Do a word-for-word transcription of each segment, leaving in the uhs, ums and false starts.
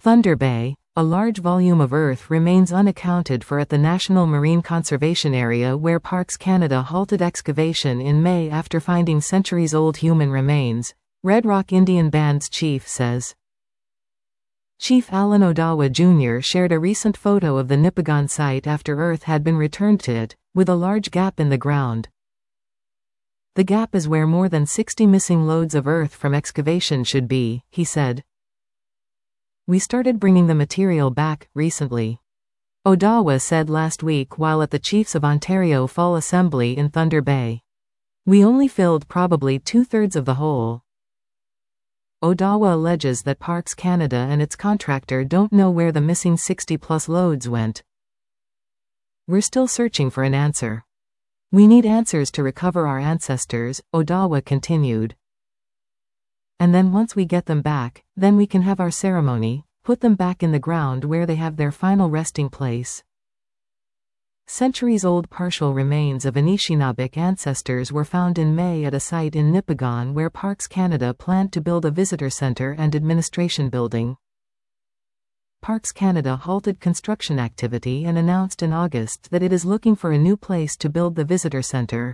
Thunder Bay, a large volume of earth remains unaccounted for at the National Marine Conservation Area where Parks Canada halted excavation in May after finding centuries-old human remains, Red Rock Indian Band's chief says. Chief Alan Odawa Junior shared a recent photo of the Nipigon site after earth had been returned to it, with a large gap in the ground. The gap is where more than sixty missing loads of earth from excavation should be, he said. We started bringing the material back recently, Odawa said last week while at the Chiefs of Ontario Fall Assembly in Thunder Bay. We only filled probably two-thirds of the hole. Odawa alleges that Parks Canada and its contractor don't know where the missing sixty-plus loads went. We're still searching for an answer. We need answers to recover our ancestors, Odawa continued. And then once we get them back, then we can have our ceremony, put them back in the ground where they have their final resting place. Centuries-old partial remains of Anishinaabe ancestors were found in May at a site in Nipigon where Parks Canada planned to build a visitor center and administration building. Parks Canada halted construction activity and announced in August that it is looking for a new place to build the visitor center.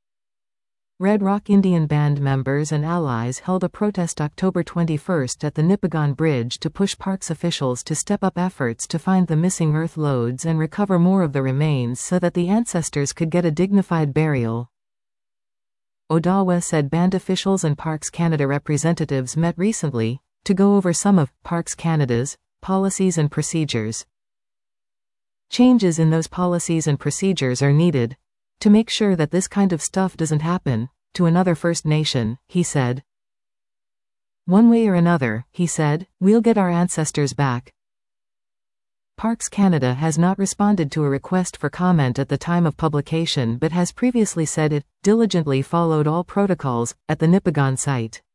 Red Rock Indian Band members and allies held a protest October twenty-first at the Nipigon Bridge to push Parks officials to step up efforts to find the missing earth loads and recover more of the remains so that the ancestors could get a dignified burial. Odawa said band officials and Parks Canada representatives met recently to go over some of Parks Canada's policies and procedures. Changes in those policies and procedures are needed to make sure that this kind of stuff doesn't happen to another First Nation, he said. One way or another, he said, we'll get our ancestors back. Parks Canada has not responded to a request for comment at the time of publication but has previously said it diligently followed all protocols at the Nipigon site.